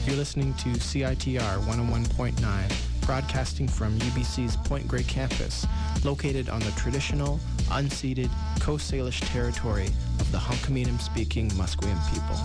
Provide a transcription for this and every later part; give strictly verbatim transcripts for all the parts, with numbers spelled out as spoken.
You're listening to C I T R one oh one point nine, broadcasting from U B C's Point Grey campus, located on the traditional, unceded Coast Salish territory of the Hunkaminam-speaking Musqueam people.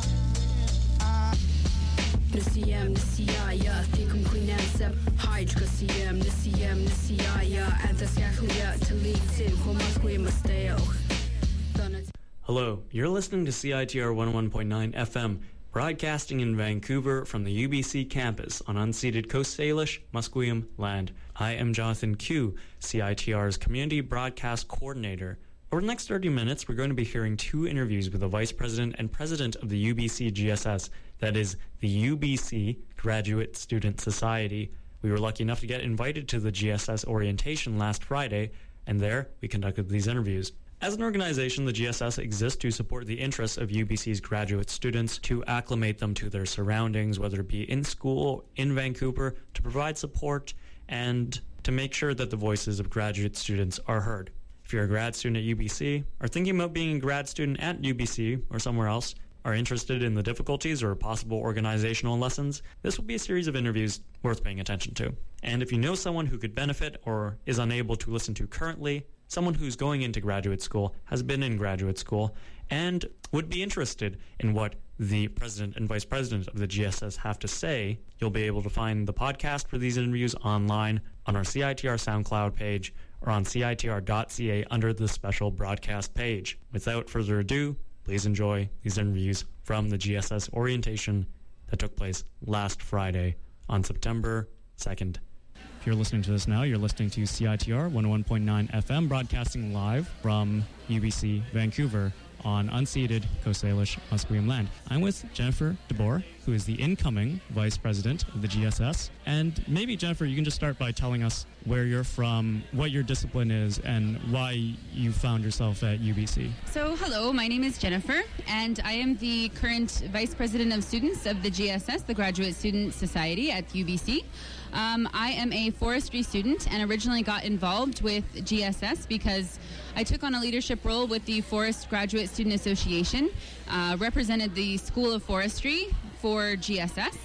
Hello, you're listening to C I T R one oh one point nine F M, broadcasting in Vancouver from the U B C campus on unceded Coast Salish, Musqueam land. I am Jonathan Q, C I T R's Community Broadcast Coordinator. Over the next thirty minutes, we're going to be hearing two interviews with the Vice President and President of the U B C G S S, that is, the U B C Graduate Student Society. We were lucky enough to get invited to the G S S orientation last Friday, and there we conducted these interviews. As an organization, the G S S exists to support the interests of U B C's graduate students, to acclimate them to their surroundings, whether it be in school, in Vancouver, to provide support, and to make sure that the voices of graduate students are heard. If you're a grad student at U B C, or thinking about being a grad student at U B C or somewhere else, are interested in the difficulties or possible organizational lessons, this will be a series of interviews worth paying attention to. And if you know someone who could benefit or is unable to listen to currently, someone who's going into graduate school, has been in graduate school, and would be interested in what the President and Vice President of the G S S have to say, you'll be able to find the podcast for these interviews online on our C I T R SoundCloud page or on C I T R dot C A under the special broadcast page. Without further ado, please enjoy these interviews from the G S S orientation that took place last Friday on September second. If you're listening to this now, you're listening to C I T R one oh one point nine F M, broadcasting live from U B C Vancouver on unceded Coast Salish Musqueam land. I'm with Jennifer DeBoer, who is the incoming Vice President of the G S S. And maybe, Jennifer, you can just start by telling us where you're from, what your discipline is, and why you found yourself at U B C. So, hello, my name is Jennifer, and I am the current Vice President of Students of the G S S, the Graduate Student Society at U B C. Um, I am a forestry student and originally got involved with G S S because I took on a leadership role with the Forest Graduate Student Association, uh, represented the School of Forestry for G S S,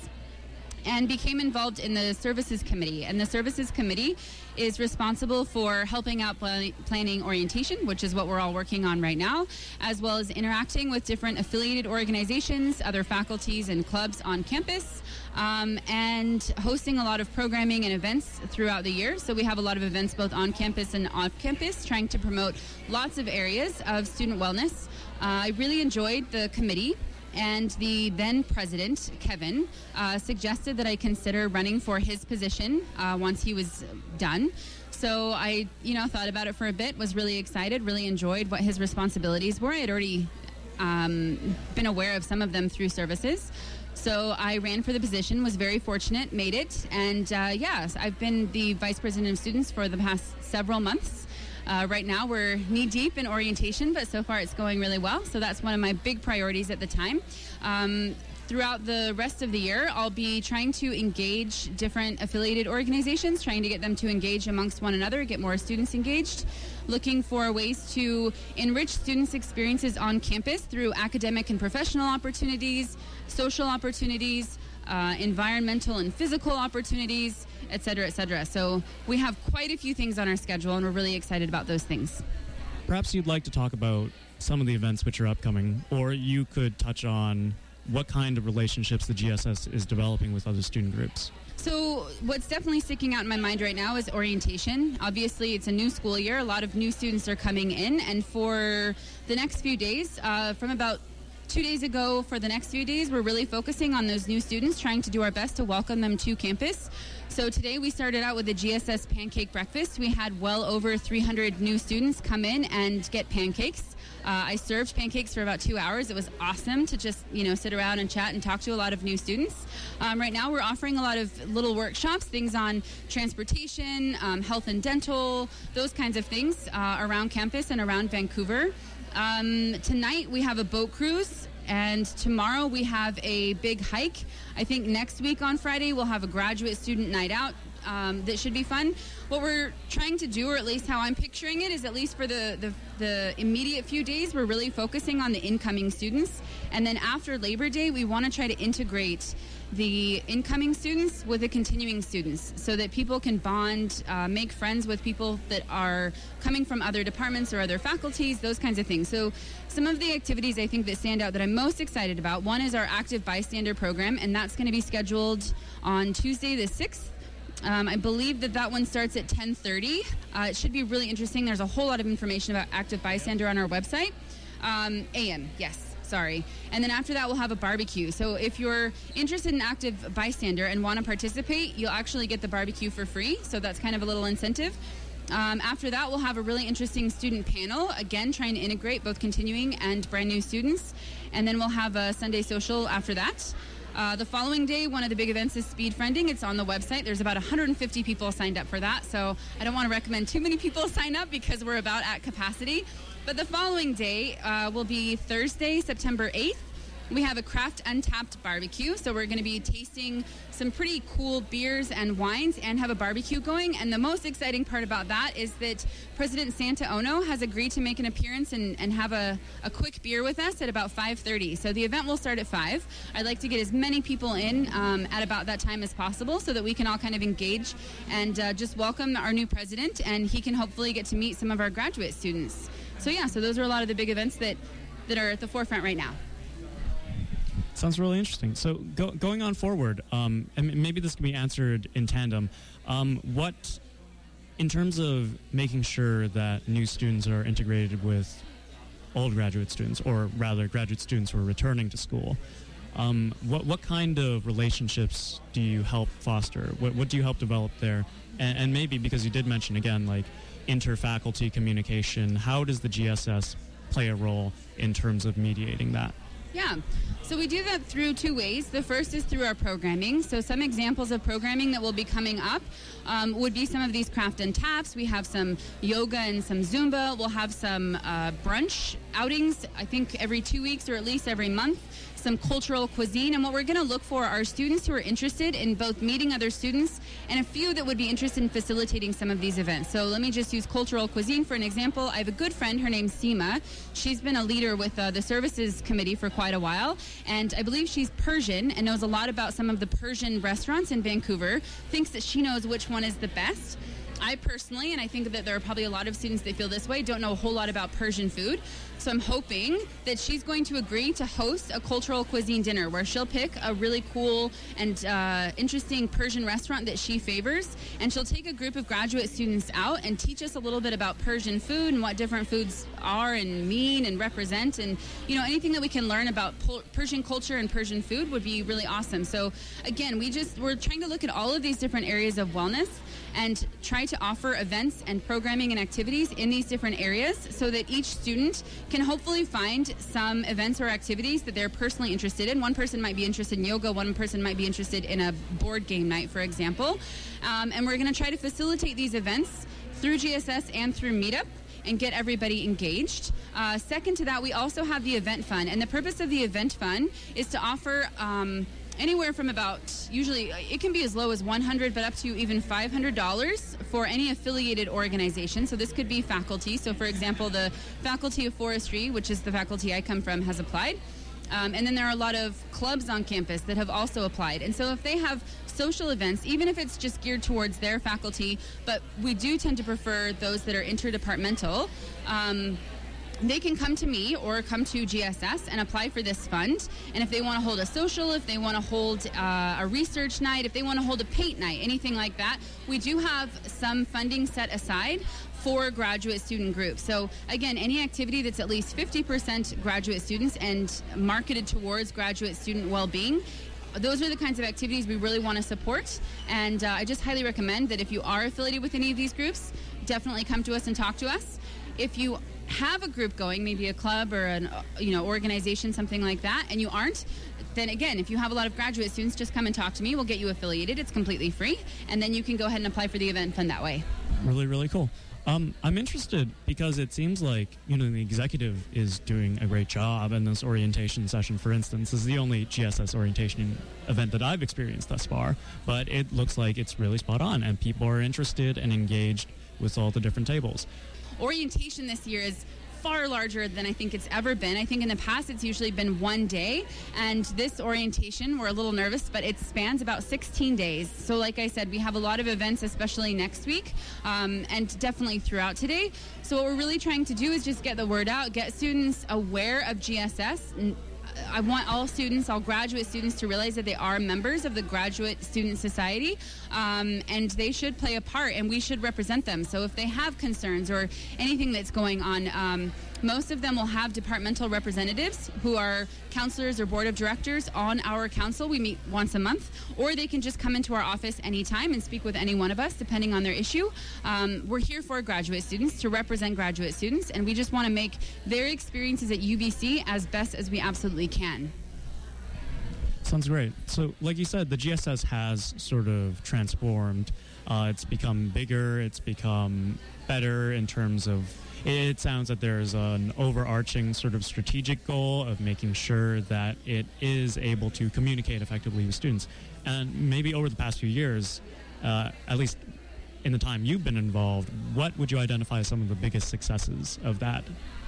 and became involved in the Services Committee. And the Services Committee is responsible for helping out pl- planning orientation, which is what we're all working on right now, as well as interacting with different affiliated organizations, other faculties and clubs on campus, um, and hosting a lot of programming and events throughout the year. So we have a lot of events both on campus and off campus, trying to promote lots of areas of student wellness. Uh, I really enjoyed the committee. And the then president, Kevin, uh, suggested that I consider running for his position uh, once he was done. So I, you know, thought about it for a bit, was really excited, really enjoyed what his responsibilities were. I had already um, been aware of some of them through services. So I ran for the position, was very fortunate, made it. And uh, yes, I've been the vice president of students for the past several months. Uh, right now, we're knee-deep in orientation, but so far it's going really well. So that's one of my big priorities at the time. Um, throughout the rest of the year, I'll be trying to engage different affiliated organizations, trying to get them to engage amongst one another, get more students engaged, looking for ways to enrich students' experiences on campus through academic and professional opportunities, social opportunities, uh, environmental and physical opportunities, et cetera, et cetera. So we have quite a few things on our schedule, and we're really excited about those things. Perhaps you'd like to talk about some of the events which are upcoming, or you could touch on what kind of relationships the G S S is developing with other student groups. So what's definitely sticking out in my mind right now is orientation. Obviously, it's a new school year. A lot of new students are coming in, and for the next few days, uh, from about Two days ago, for the next few days, we're really focusing on those new students, trying to do our best to welcome them to campus. So today we started out with the G S S Pancake Breakfast. We had well over three hundred new students come in and get pancakes. Uh, I served pancakes for about two hours. It was awesome to just, you know, sit around and chat and talk to a lot of new students. Um, right now we're offering a lot of little workshops, things on transportation, um, health and dental, those kinds of things uh, around campus and around Vancouver. Um, tonight we have a boat cruise, and tomorrow we have a big hike. I think next week on Friday we'll have a graduate student night out um, that should be fun. What we're trying to do, or at least how I'm picturing it, is at least for the, the, the immediate few days, we're really focusing on the incoming students. And then after Labor Day, we want to try to integrate the incoming students with the continuing students so that people can bond, uh, make friends with people that are coming from other departments or other faculties, those kinds of things. So some of the activities I think that stand out that I'm most excited about, one is our Active Bystander program, and that's going to be scheduled on Tuesday the sixth. Um, I believe that that one starts at ten thirty. Uh, it should be really interesting. There's a whole lot of information about Active Bystander on our website. Um, A M, yes. Sorry. And then after that, we'll have a barbecue. So if you're interested in Active Bystander and want to participate, you'll actually get the barbecue for free. So that's kind of a little incentive. Um, after that, we'll have a really interesting student panel, again, trying to integrate both continuing and brand new students. And then we'll have a Sunday social after that. Uh, the following day, one of the big events is Speed Friending. It's on the website. There's about one hundred fifty people signed up for that. So I don't want to recommend too many people sign up because we're about at capacity. But the following day uh, will be Thursday, September eighth. We have a Craft Untapped barbecue, so we're going to be tasting some pretty cool beers and wines and have a barbecue going. And the most exciting part about that is that President Santa Ono has agreed to make an appearance and, and have a, a quick beer with us at about five thirty. So the event will start at five. I'd like to get as many people in um, at about that time as possible so that we can all kind of engage and uh, just welcome our new president, and he can hopefully get to meet some of our graduate students. So yeah, so those are a lot of the big events that, that are at the forefront right now. Sounds really interesting. So go, going on forward, um, and maybe this can be answered in tandem, um, what, in terms of making sure that new students are integrated with old graduate students, or rather graduate students who are returning to school, um, what, what kind of relationships do you help foster? What, what do you help develop there? And, and maybe, because you did mention, again, like inter-faculty communication, how does the G S S play a role in terms of mediating that? Yeah, so we do that through two ways. The first is through our programming. So some examples of programming that will be coming up um, would be some of these Craft and Taps. We have some yoga and some Zumba. We'll have some uh, brunch outings, I think every two weeks or at least every month. Some cultural cuisine, and what we're going to look for are students who are interested in both meeting other students and a few that would be interested in facilitating some of these events. So let me just use cultural cuisine for an example. I have a good friend, her name's Seema. She's been a leader with uh, the services committee for quite a while, and I believe she's Persian and knows a lot about some of the Persian restaurants in Vancouver, thinks that she knows which one is the best. I personally, and I think that there are probably a lot of students that feel this way, don't know a whole lot about Persian food. So I'm hoping that she's going to agree to host a cultural cuisine dinner where she'll pick a really cool and uh, interesting Persian restaurant that she favors, and she'll take a group of graduate students out and teach us a little bit about Persian food and what different foods are and mean and represent, and you know, anything that we can learn about Persian culture and Persian food would be really awesome. So again, we just we're trying to look at all of these different areas of wellness and try to offer events and programming and activities in these different areas so that each student can hopefully find some events or activities that they're personally interested in. One person might be interested in yoga, one person might be interested in a board game night, for example. Um, and we're going to try to facilitate these events through G S S and through Meetup and get everybody engaged. Uh, second to that, we also have the Event Fund. And the purpose of the Event Fund is to offer um, anywhere from about, usually it can be as low as one hundred dollars, but up to even five hundred dollars for any affiliated organization. So this could be faculty. So for example, the Faculty of Forestry, which is the faculty I come from, has applied. Um, and then there are a lot of clubs on campus that have also applied. And so if they have social events, even if it's just geared towards their faculty, but we do tend to prefer those that are interdepartmental, um, they can come to me or come to G S S and apply for this fund. And if they want to hold a social, if they want to hold uh, a research night, if they want to hold a paint night, anything like that, we do have some funding set aside for graduate student groups. So again, any activity that's at least fifty percent graduate students and marketed towards graduate student well-being, those are the kinds of activities we really want to support. And uh, I just highly recommend that if you are affiliated with any of these groups, definitely come to us and talk to us. If you have a group going, maybe a club or an you know organization, something like that, and you aren't, then again, if you have a lot of graduate students, just come and talk to me. We'll get you affiliated. It's completely free. And then you can go ahead and apply for the event fund that way. Really, really cool. Um, I'm interested because it seems like, you know, the executive is doing a great job, and this orientation session, for instance, is the only G S S orientation event that I've experienced thus far, but it looks like it's really spot on, and people are interested and engaged with all the different tables. Orientation this year is far larger than I think it's ever been. I think in the past it's usually been one day, and this orientation, we're a little nervous, but it spans about sixteen days. So like I said, we have a lot of events, especially next week, um, and definitely throughout today. So what we're really trying to do is just get the word out, get students aware of G S S. And I want all students, all graduate students, to realize that they are members of the Graduate Student Society, um, and they should play a part, and we should represent them. So if they have concerns or anything that's going on, um, most of them will have departmental representatives who are counselors or board of directors on our council. We meet once a month, or they can just come into our office anytime and speak with any one of us, depending on their issue. Um, we're here for graduate students, to represent graduate students, and we just want to make their experiences at U B C as best as we absolutely can. Sounds great. So, like you said, the G S S has sort of transformed. Uh, it's become bigger. It's become better in terms of, it sounds that there's an overarching sort of strategic goal of making sure that it is able to communicate effectively with students. And maybe over the past few years, uh, at least in the time you've been involved, what would you identify as some of the biggest successes of that?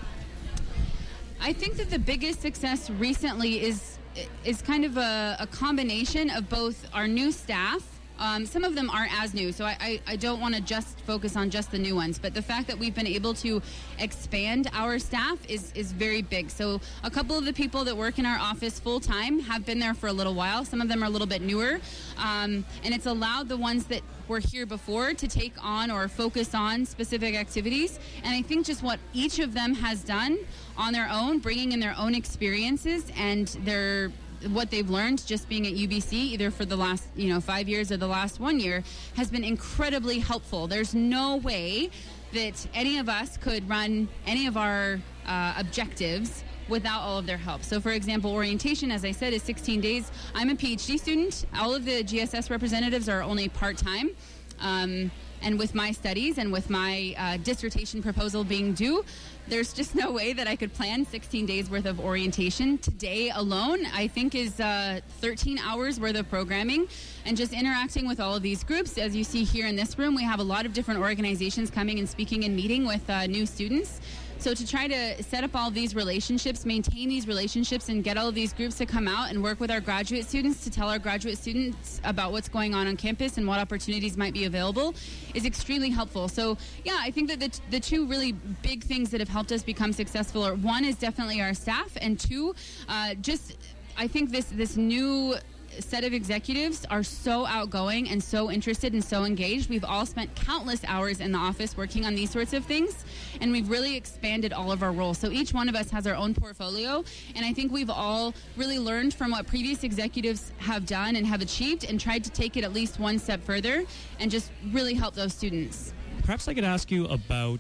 I think that the biggest success recently is is kind of a, a combination of both our new staff. Um, some of them aren't as new, so I, I, I don't want to just focus on just the new ones, but the fact that we've been able to expand our staff is, is very big. So a couple of the people that work in our office full-time have been there for a little while. Some of them are a little bit newer, um, and it's allowed the ones that were here before to take on or focus on specific activities. And I think just what each of them has done on their own, bringing in their own experiences and their what they've learned just being at U B C, either for the last, you know, five years or the last one year, has been incredibly helpful. There's no way that any of us could run any of our uh, objectives without all of their help. So, for example, orientation, as I said, is sixteen days. I'm a PhD student. All of the G S S representatives are only part-time. Um, and with my studies and with my uh, dissertation proposal being due, there's just no way that I could plan sixteen days worth of orientation. Today alone, I think, is uh, thirteen hours worth of programming, and just interacting with all of these groups. As you see here in this room, we have a lot of different organizations coming and speaking and meeting with uh, new students. So to try to set up all these relationships, maintain these relationships, and get all of these groups to come out and work with our graduate students to tell our graduate students about what's going on on campus and what opportunities might be available is extremely helpful. So yeah, I think that the, the two really big things that have helped us become successful are, one is definitely our staff, and two, uh, just I think this this new set of executives are so outgoing and so interested and so engaged. We've all spent countless hours in the office working on these sorts of things, and we've really expanded all of our roles. So each one of us has our own portfolio, and I think we've all really learned from what previous executives have done and have achieved and tried to take it at least one step further and just really help those students. Perhaps I could ask you about,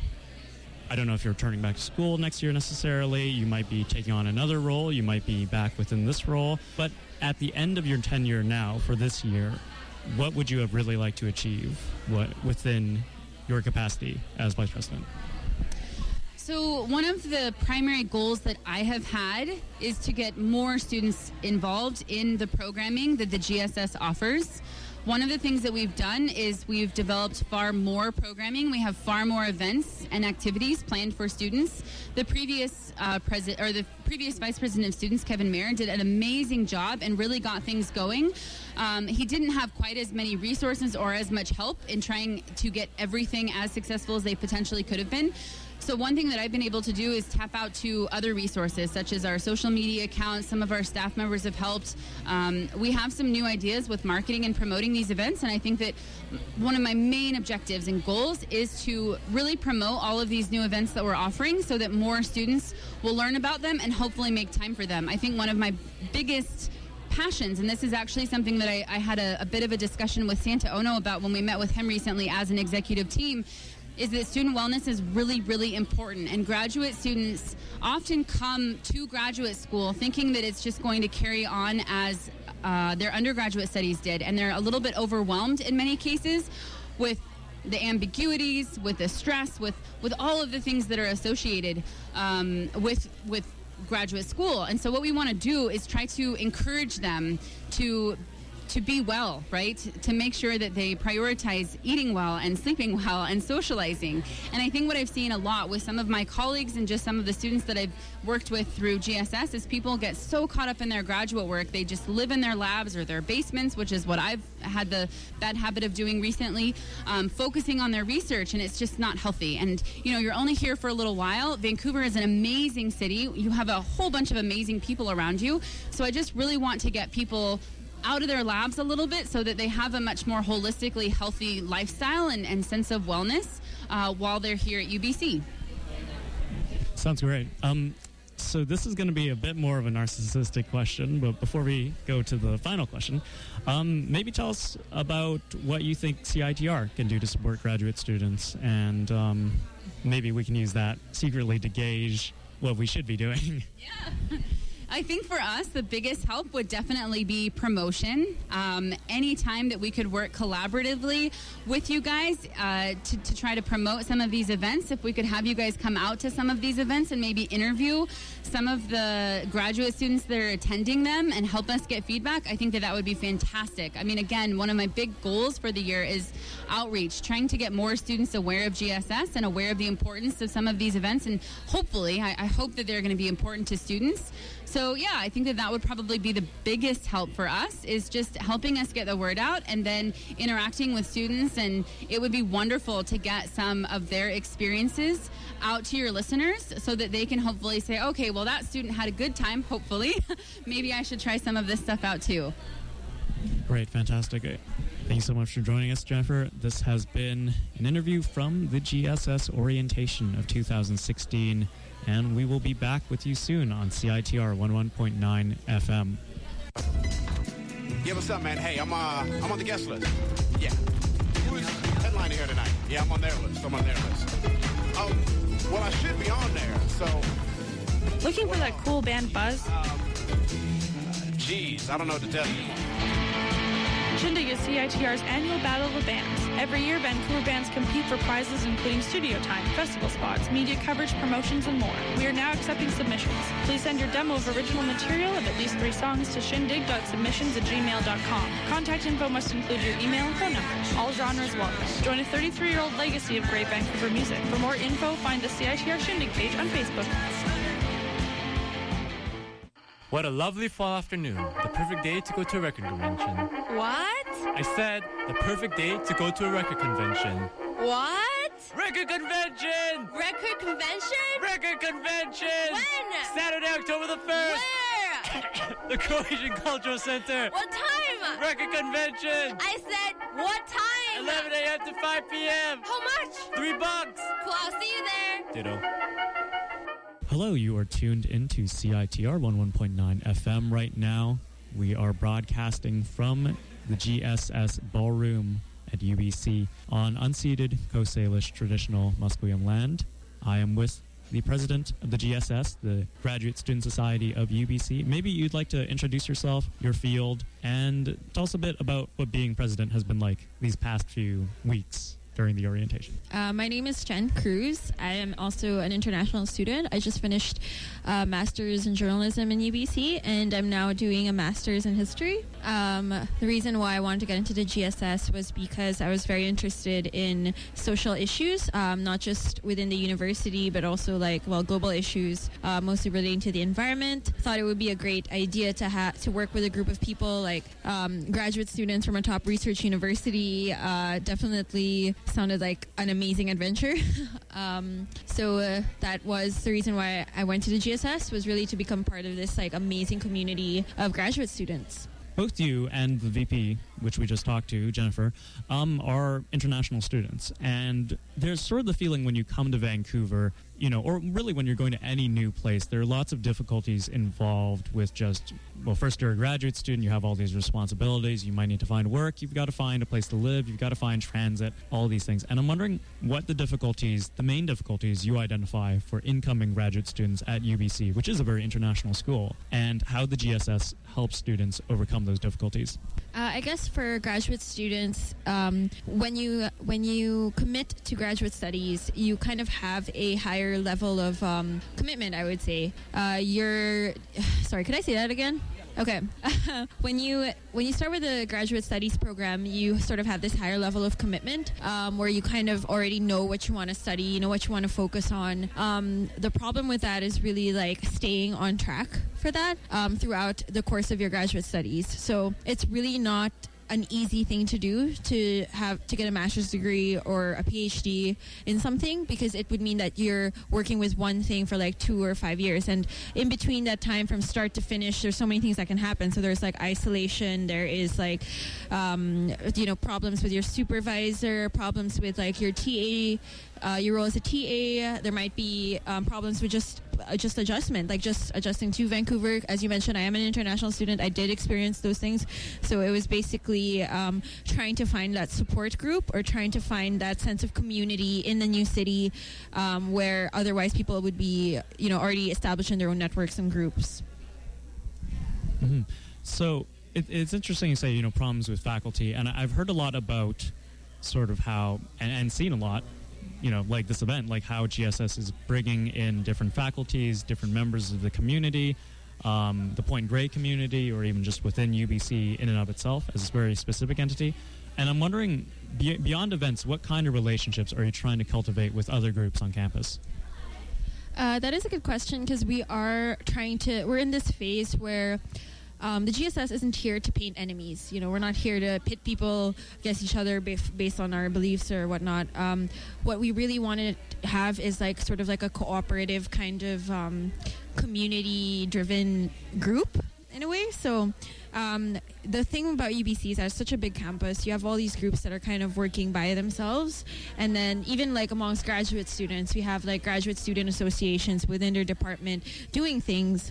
I don't know if you're returning back to school next year necessarily. You might be taking on another role. You might be back within this role. But at the end of your tenure now for this year, what would you have really liked to achieve what within your capacity as vice president? So one of the primary goals that I have had is to get more students involved in the programming that the G S S offers. One of the things that we've done is we've developed far more programming. We have far more events and activities planned for students. The previous uh, president or the previous vice president of students, Kevin Mayer, did an amazing job and really got things going. Um, he didn't have quite as many resources or as much help in trying to get everything as successful as they potentially could have been. So one thing that I've been able to do is tap out to other resources, such as our social media accounts. Some of our staff members have helped. Um, we have some new ideas with marketing and promoting these events, and I think that one of my main objectives and goals is to really promote all of these new events that we're offering so that more students will learn about them and hopefully make time for them. I think one of my biggest passions, and this is actually something that I, I had a, a bit of a discussion with Santa Ono about when we met with him recently as an executive team, is that student wellness is really, really important. And graduate students often come to graduate school thinking that it's just going to carry on as uh, their undergraduate studies did. And they're a little bit overwhelmed in many cases with the ambiguities, with the stress, with, with all of the things that are associated um, with with graduate school. And so what we want to do is try to encourage them to to be well, right? To make sure that they prioritize eating well and sleeping well and socializing. And I think what I've seen a lot with some of my colleagues and just some of the students that I've worked with through G S S is people get so caught up in their graduate work. They just live in their labs or their basements, which is what I've had the bad habit of doing recently, um, focusing on their research, and it's just not healthy. And, you know, you're only here for a little while. Vancouver is an amazing city. You have a whole bunch of amazing people around you. So I just really want to get people out of their labs a little bit so that they have a much more holistically healthy lifestyle and, and sense of wellness uh, while they're here at U B C. Sounds great. Um, so this is going to be a bit more of a narcissistic question, but before we go to the final question, um, maybe tell us about what you think C I T R can do to support graduate students, and um, maybe we can use that secretly to gauge what we should be doing. Yeah. I think for us, the biggest help would definitely be promotion. Um, any time that we could work collaboratively with you guys uh, to, to try to promote some of these events, if we could have you guys come out to some of these events and maybe interview some of the graduate students that are attending them and help us get feedback, I think that that would be fantastic. I mean, again, one of my big goals for the year is outreach, trying to get more students aware of G S S and aware of the importance of some of these events. And hopefully, I, I hope that they're going to be important to students. So, yeah, I think that that would probably be the biggest help for us, is just helping us get the word out and then interacting with students. And it would be wonderful to get some of their experiences out to your listeners so that they can hopefully say, okay, well, that student had a good time, hopefully. Maybe I should try some of this stuff out too. Great, fantastic. Thank you so much for joining us, Jennifer. This has been an interview from the G S S orientation of two thousand sixteen. And we will be back with you soon on C I T R one oh one point nine F M. Yeah, what's up, man? Hey, I'm uh, I'm on the guest list. Yeah. Who's headlining here tonight? Yeah, I'm on their list. I'm on their list. Um, well, I should be on there, so... Looking for that cool band Buzz? Um, geez, I don't know what to tell you. Shindig is C I T R's annual Battle of the Bands. Every year, Vancouver bands compete for prizes including studio time, festival spots, media coverage, promotions, and more. We are now accepting submissions. Please send your demo of original material of at least three songs to shindig dot submissions at gmail dot com. Contact info must include your email and phone number. All genres welcome. Join a thirty-three-year-old legacy of great Vancouver music. For more info, find the C I T R Shindig page on Facebook. What a lovely fall afternoon. The perfect day to go to a record convention. What? I said the perfect day to go to a record convention. What? Record convention! Record convention? Record convention! When? Saturday, October the first! Where? The Croatian Cultural Center! What time? Record convention! I said, what time? eleven a.m. to five p.m. How much? Three bucks! Cool, I'll see you there. Ditto. Hello, you are tuned into C I T R one oh one point nine F M right now. We are broadcasting from the G S S Ballroom at U B C on unceded Coast Salish traditional Musqueam land. I am with the president of the G S S, the Graduate Student Society of U B C. Maybe you'd like to introduce yourself, your field, and tell us a bit about what being president has been like these past few weeks during the orientation. Uh, my name is Jen Cruz. I am also an international student. I just finished a master's in journalism in U B C, and I'm now doing a master's in history. Um, the reason why I wanted to get into the G S S was because I was very interested in social issues, um, not just within the university, but also like, well, global issues, uh, mostly relating to the environment. Thought it would be a great idea to ha- to work with a group of people like um, graduate students from a top research university. Uh, definitely sounded like an amazing adventure. um, so uh, that was the reason why I went to the G S S, was really to become part of this like amazing community of graduate students. Both you and the V P, which we just talked to, Jennifer, um, are international students. And there's sort of the feeling when you come to Vancouver, you know, or really when you're going to any new place, there are lots of difficulties involved with just, well, first you're a graduate student, you have all these responsibilities, you might need to find work, you've got to find a place to live, you've got to find transit, all these things. And I'm wondering what the difficulties, the main difficulties you identify for incoming graduate students at U B C, which is a very international school, and how the G S S helps students overcome those difficulties. Uh, I guess for graduate students, um, when you when you commit to graduate studies, you kind of have a higher level of um, commitment, I would say. Uh, you're, sorry, could I say that again? Okay. when you when you start with a graduate studies program, you sort of have this higher level of commitment um, where you kind of already know what you want to study, you know what you want to focus on. Um, the problem with that is really like staying on track for that um, throughout the course of your graduate studies. So it's really not an easy thing to do to have to get a master's degree or a PhD in something, because it would mean that you're working with one thing for like two or five years, and in between that time from start to finish there's so many things that can happen. So there's like isolation, there is like um, you know problems with your supervisor, problems with like your T A, uh, your role as a T A. There might be um, problems with just uh, just adjustment, like just adjusting to Vancouver. As you mentioned, I am an international student. I did experience those things, so it was basically um, trying to find that support group or trying to find that sense of community in the new city, um, where otherwise people would be, you know, already established in their own networks and groups. Mm-hmm. So it, it's interesting you say, you know, problems with faculty, and I've heard a lot about sort of how, and, and seen a lot, you know, like this event, like how G S S is bringing in different faculties, different members of the community, um, the Point Grey community, or even just within U B C in and of itself as a very specific entity. And I'm wondering, be- beyond events, what kind of relationships are you trying to cultivate with other groups on campus? Uh, that is a good question, because we are trying to, we're in this phase where Um, the G S S isn't here to paint enemies. You know, we're not here to pit people against each other bef- based on our beliefs or whatnot. Um, what we really want to have is like sort of like a cooperative kind of um, community-driven group in a way. So um, the thing about U B C is that it's such a big campus. You have all these groups that are kind of working by themselves. And then even like amongst graduate students, we have like graduate student associations within their department doing things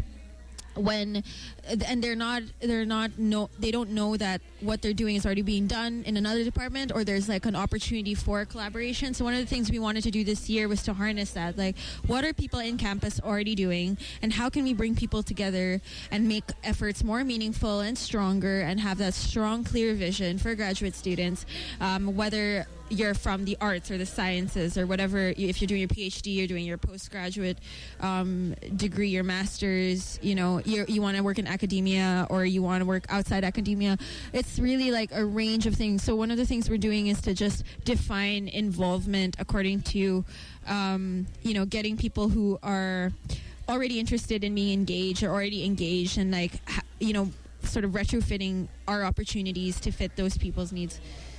when and they're not they're not no they don't know that what they're doing is already being done in another department, or there's like an opportunity for collaboration. So one of the things we wanted to do this year was to harness that, like what are people in campus already doing and how can we bring people together and make efforts more meaningful and stronger and have that strong, clear vision for graduate students, um, whether you're from the arts or the sciences or whatever. If you're doing your PhD, you're doing your postgraduate um, degree, your master's, you know, you're, you want to work in academia or you want to work outside academia. It's really like a range of things. So one of the things we're doing is to just define involvement according to, um, you know, getting people who are already interested in being engaged or already engaged and like, ha- you know, sort of retrofitting our opportunities to fit those people's needs.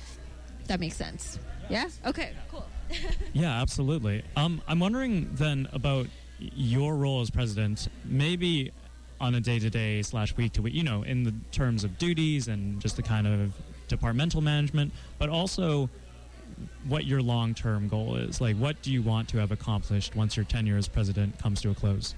That makes sense. Yeah? Okay, cool. Yeah, absolutely. Um, I'm wondering then about your role as president, maybe on a day-to-day slash week-to-week, you know, in the terms of duties and just the kind of departmental management, but also what your long-term goal is. Like, what do you want to have accomplished once your tenure as president comes to a close?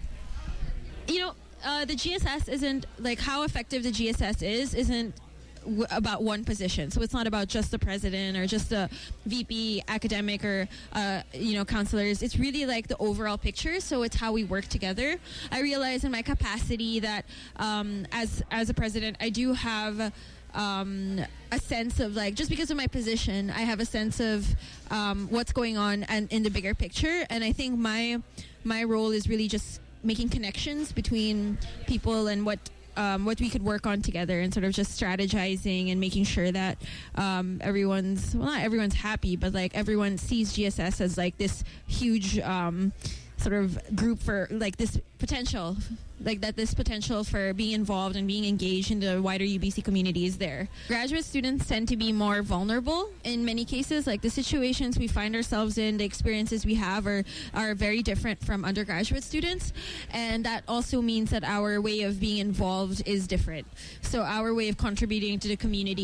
You know, uh, the G S S isn't, like, how effective the G S S is, isn't w- about one position. So it's not about just the president or just the V P academic or, uh, you know, counselors. It's really like the overall picture. So it's how we work together. I realize in my capacity that um, as as a president, I do have um, a sense of like, just because of my position, I have a sense of um, what's going on and in the bigger picture. And I think my my role is really just making connections between people and what Um, what we could work on together, and sort of just strategizing and making sure that um, everyone's, well, not everyone's happy, but like everyone sees G S S as like this huge um, sort of group for like this potential, like that this potential for being involved and being engaged in the wider U B C community is there. Graduate students tend to be more vulnerable in many cases. Like the situations we find ourselves in, the experiences we have are, are very different from undergraduate students. And that also means that our way of being involved is different. So our way of contributing to the community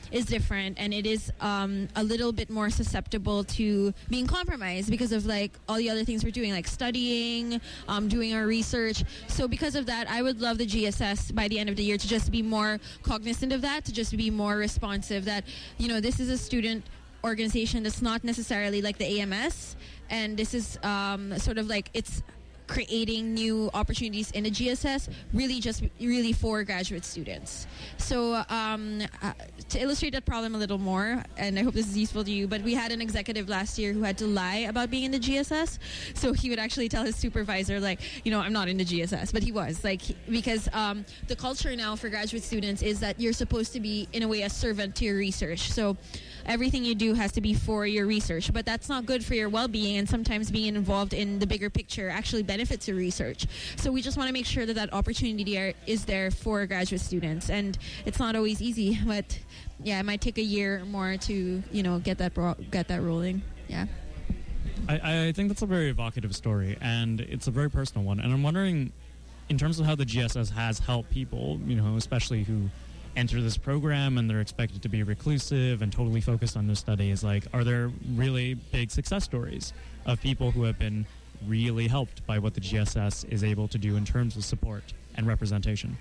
is different, and it is um, a little bit more susceptible to being compromised because of like all the other things we're doing, like studying, um, doing our research. So because of that, I would love the G S S by the end of the year to just be more cognizant of that, to just be more responsive, that, you know, this is a student organization that's not necessarily like the A M S, and this is um, sort of like it's creating new opportunities in the G S S, really just really for graduate students. So um, uh, to illustrate that problem a little more, and I hope this is useful to you, but we had an executive last year who had to lie about being in the G S S. So he would actually tell his supervisor, like, you know, I'm not in the G S S, but he was, like, he, because um, the culture now for graduate students is that you're supposed to be, in a way, a servant to your research. So everything you do has to be for your research, but that's not good for your well-being, and sometimes being involved in the bigger picture actually benefits your research. So we just want to make sure that that opportunity there is there for graduate students, and it's not always easy, but yeah, it might take a year or more to, you know, get that bro- get that rolling. Yeah. I, I think that's a very evocative story, and it's a very personal one, and I'm wondering, in terms of how the G S S has helped people, you know, especially who enter this program and they're expected to be reclusive and totally focused on their studies, like, are there really big success stories of people who have been really helped by what the G S S is able to do in terms of support and representation?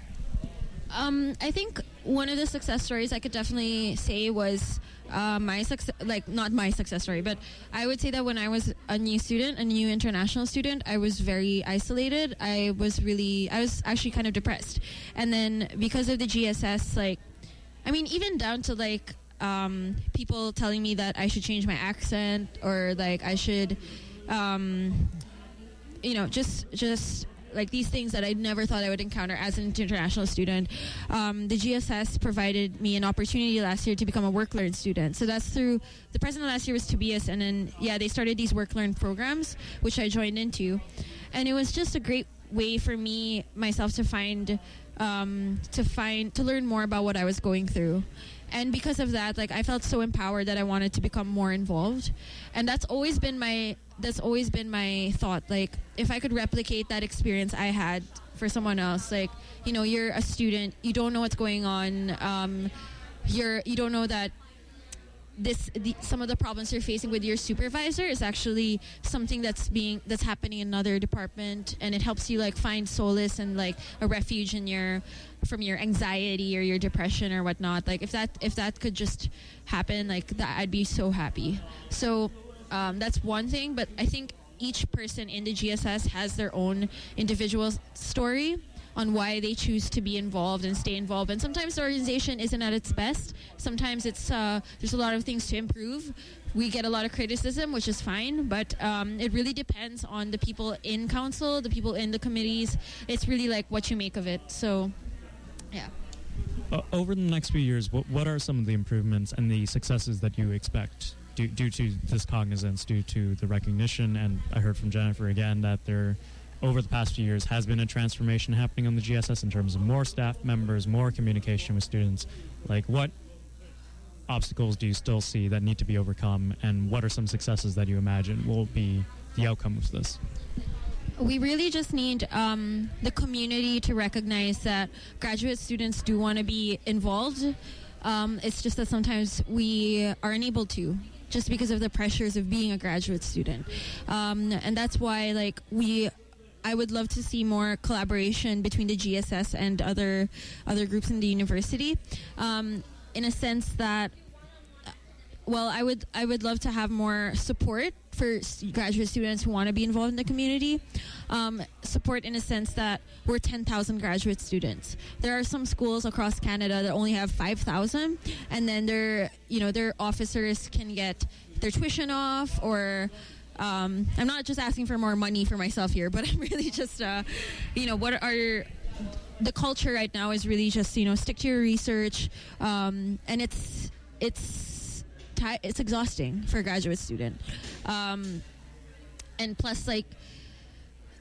Um, I think one of the success stories I could definitely say was uh, my success, like not my success story, but I would say that when I was a new student, a new international student, I was very isolated. I was really, I was actually kind of depressed. And then because of the G S S, like, I mean, even down to like um, people telling me that I should change my accent, or like I should, um, you know, just, just, like these things that I never thought I would encounter as an international student. Um, the G S S provided me an opportunity last year to become a work-learn student. So that's through, the president last year was Tobias, and then, yeah, they started these work-learn programs, which I joined into. And it was just a great way for me, myself, to find, um, to find, to learn more about what I was going through. And because of that, like, I felt so empowered that I wanted to become more involved. And that's always been my, that's always been my thought. Like, if I could replicate that experience I had for someone else, like, you know, you're a student, you don't know what's going on, um, you're, you don't know that this, the, some of the problems you're facing with your supervisor is actually something that's being, that's happening in another department, and it helps you, like, find solace and, like, a refuge in your, from your anxiety or your depression or whatnot. Like, if that, if that could just happen, like, that, I'd be so happy. So um, that's one thing, but I think each person in the G S S has their own individual story on why they choose to be involved and stay involved. And sometimes the organization isn't at its best. Sometimes it's uh, there's a lot of things to improve. We get a lot of criticism, which is fine, but um, it really depends on the people in council, the people in the committees. It's really like what you make of it. So, yeah. Uh, over the next few years, what, what are some of the improvements and the successes that you expect due, due to this cognizance, due to the recognition? And I heard from Jennifer again that there, over the past few years, has been a transformation happening on the G S S in terms of more staff members, more communication with students. Like, what obstacles do you still see that need to be overcome, and what are some successes that you imagine will be the outcome of this? We really just need um, the community to recognize that graduate students do want to be involved. Um, it's just that sometimes we are unable to, just because of the pressures of being a graduate student. Um, and that's why, like, we... I would love to see more collaboration between the G S S and other other groups in the university, um, in a sense that, well, I would I would love to have more support for graduate students who want to be involved in the community. Um, support in a sense that we're ten thousand graduate students. There are some schools across Canada that only have five thousand, and then their you know their officers can get their tuition off, or Um, I'm not just asking for more money for myself here, but I'm really just, uh, you know, what are the culture right now is really just, you know, stick to your research, um, and it's it's ti- it's exhausting for a graduate student, um, and plus, like,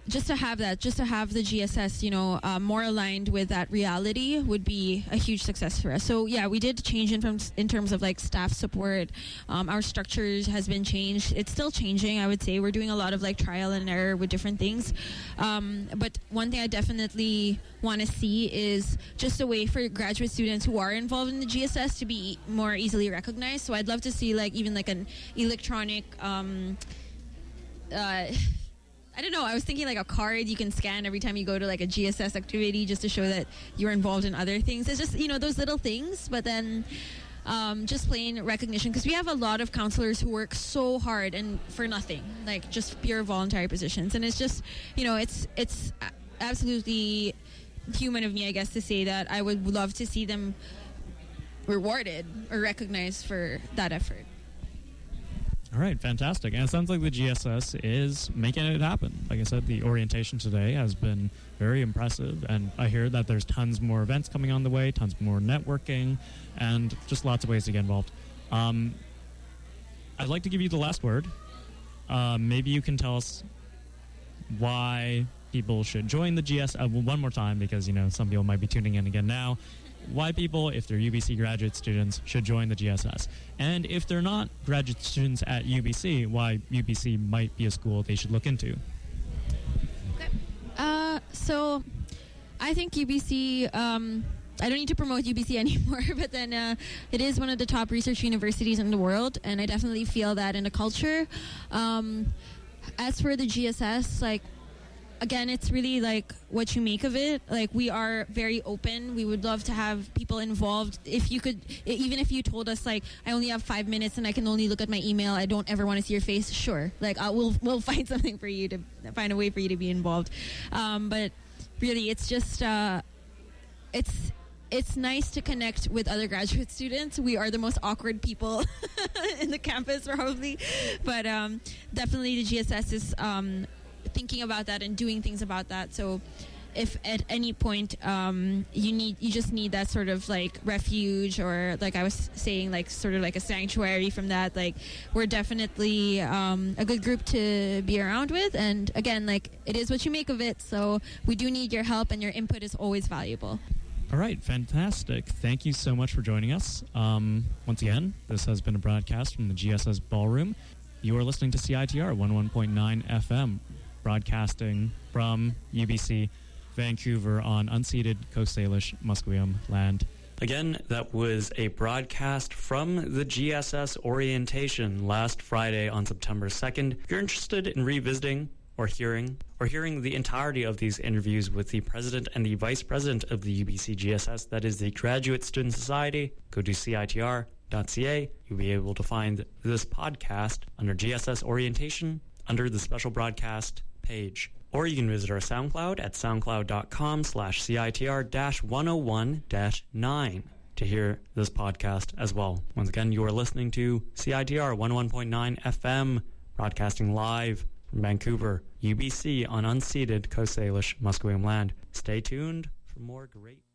just to have that, just to have the G S S, you know, uh, more aligned with that reality would be a huge success for us. So yeah, we did change in terms in terms of like staff support. Um, our structures has been changed. It's still changing, I would say. We're doing a lot of like trial and error with different things. Um, but one thing I definitely want to see is just a way for graduate students who are involved in the G S S to be more easily recognized. So I'd love to see like even like an electronic. Um, uh, I don't know. I was thinking like a card you can scan every time you go to like a G S S activity just to show that you're involved in other things. It's just, you know, those little things, but then um, just plain recognition, because we have a lot of counselors who work so hard and for nothing, like just pure voluntary positions. And it's just, you know, it's it's absolutely human of me, I guess, to say that I would love to see them rewarded or recognized for that effort. All right, fantastic. And it sounds like the G S S is making it happen. Like I said, the orientation today has been very impressive, and I hear that there's tons more events coming on the way, tons more networking, and just lots of ways to get involved. Um, I'd like to give you the last word. Uh, maybe you can tell us why people should join the G S S. Uh, one more time, because, you know, some people might be tuning in again now. Why people, if they're U B C graduate students, should join the G S S. And if they're not graduate students at U B C, why U B C might be a school they should look into. Uh, so I think U B C, um, I don't need to promote U B C anymore, but then uh, it is one of the top research universities in the world, and I definitely feel that in the culture. Um, as for the G S S, like, again, it's really like what you make of it. Like, we are very open. We would love to have people involved. If you could, even if you told us like, I only have five minutes and I can only look at my email, I don't ever want to see your face. Sure, like I will, we'll find something for you to find a way for you to be involved. Um, but really, it's just uh, it's. It's nice to connect with other graduate students. We are the most awkward people in the campus, probably, but um, definitely the G S S is. Um, thinking about that and doing things about that. So if at any point um, you need, you just need that sort of like refuge, or like I was saying, like sort of like a sanctuary from that, like we're definitely um, a good group to be around with. And again, like it is what you make of it. So we do need your help, and your input is always valuable. All right, fantastic. Thank you so much for joining us. Um, once again, this has been a broadcast from the G S S Ballroom. You are listening to C I T R one oh one point nine F M. Broadcasting from U B C, Vancouver, on unceded Coast Salish Musqueam land. Again, that was a broadcast from the G S S orientation last Friday on September second. If you're interested in revisiting or hearing or hearing the entirety of these interviews with the president and the vice president of the U B C G S S, that is the Graduate Student Society, go to C I T R dot C A. You'll be able to find this podcast under G S S orientation under the special broadcast page. Or you can visit our SoundCloud at soundcloud.com slash CITR dash 101 dash 9 to hear this podcast as well. Once again, you are listening to C I T R one oh one point nine F M, broadcasting live from Vancouver, U B C, on unceded Coast Salish Musqueam land. Stay tuned for more great